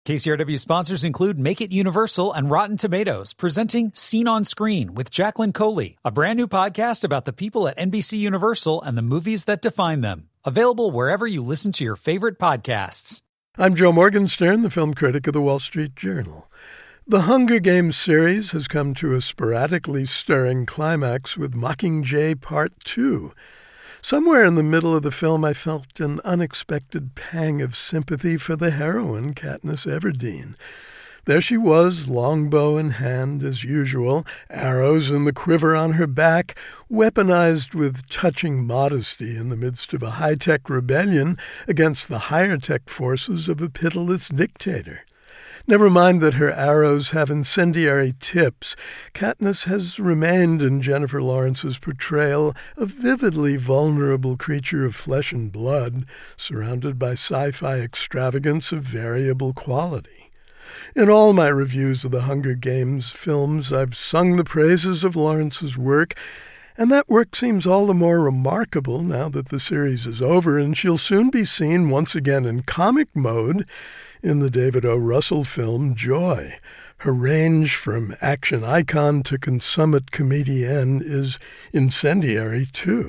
KCRW sponsors include Make It Universal and Rotten Tomatoes, presenting Scene on Screen with Jacqueline Coley, a brand new podcast about the people at NBC Universal and the movies that define them. Available wherever you listen to your favorite podcasts. I'm Joe Morgenstern, the film critic of the Wall Street Journal. The Hunger Games series has come to a sporadically stirring climax with Mockingjay Part 2. Somewhere in the middle of the film, I felt an unexpected pang of sympathy for the heroine, Katniss Everdeen. There she was, longbow in hand, as usual, arrows in the quiver on her back, weaponized with touching modesty in the midst of a high-tech rebellion against the higher-tech forces of a pitiless dictator. Never mind that her arrows have incendiary tips. Katniss has remained in Jennifer Lawrence's portrayal a vividly vulnerable creature of flesh and blood, surrounded by sci-fi extravagance of variable quality. In all my reviews of the Hunger Games films, I've sung the praises of Lawrence's work, and that work seems all the more remarkable now that the series is over and she'll soon be seen once again in comic mode in the David O. Russell film Joy. Her range from action icon to consummate comedienne is incendiary, too.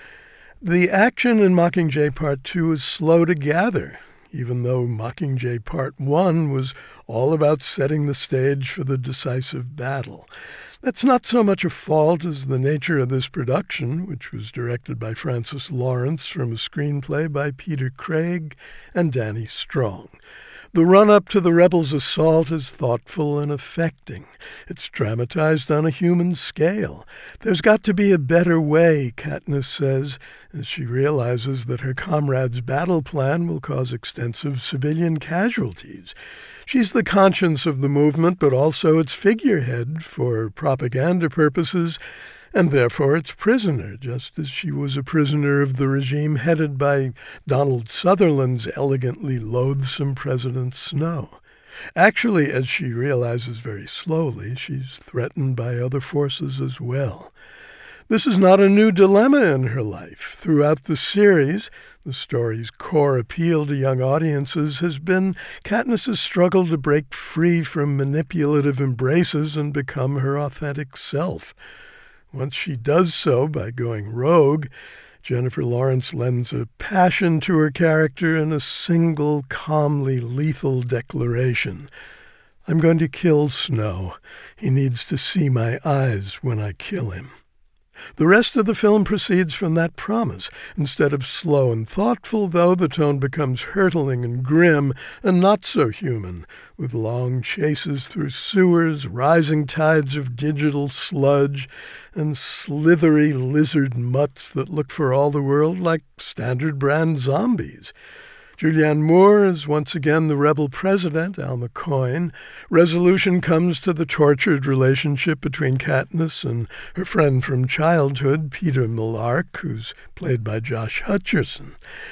The action in Mockingjay Part 2 is slow to gather, even though Mockingjay Part 1 was all about setting the stage for the decisive battle. That's not so much a fault as the nature of this production, which was directed by Francis Lawrence from a screenplay by Peter Craig and Danny Strong. The run-up to the rebels' assault is thoughtful and affecting. It's dramatized on a human scale. There's got to be a better way, Katniss says, as she realizes that her comrades' battle plan will cause extensive civilian casualties. She's the conscience of the movement, but also its figurehead for propaganda purposes, and therefore its prisoner, just as she was a prisoner of the regime headed by Donald Sutherland's elegantly loathsome President Snow. Actually, as she realizes very slowly, she's threatened by other forces as well. This is not a new dilemma in her life. Throughout the series, the story's core appeal to young audiences has been Katniss's struggle to break free from manipulative embraces and become her authentic self. Once she does so by going rogue, Jennifer Lawrence lends a passion to her character in a single, calmly lethal declaration. I'm going to kill Snow. He needs to see my eyes when I kill him. The rest of the film proceeds from that promise. Instead of slow and thoughtful, though, the tone becomes hurtling and grim and not so human, with long chases through sewers, rising tides of digital sludge, and slithery lizard mutts that look for all the world like standard brand zombies. Julianne Moore is once again the rebel president, Alma Coyne. Resolution comes to the tortured relationship between Katniss and her friend from childhood, Peter Millark, who's played by Josh Hutcherson.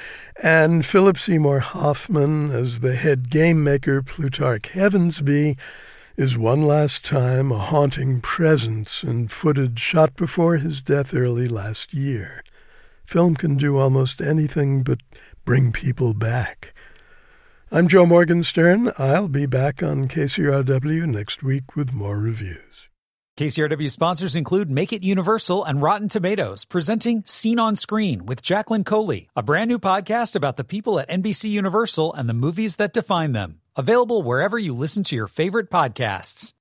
And Philip Seymour Hoffman, as the head game maker, Plutarch Heavensbee, is one last time a haunting presence in footage shot before his death early last year. Film can do almost anything but bring people back. I'm Joe Morgenstern. I'll be back on KCRW next week with more reviews. KCRW sponsors include Make It Universal and Rotten Tomatoes, presenting Scene on Screen with Jacqueline Coley, a brand new podcast about the people at NBC Universal and the movies that define them. Available wherever you listen to your favorite podcasts.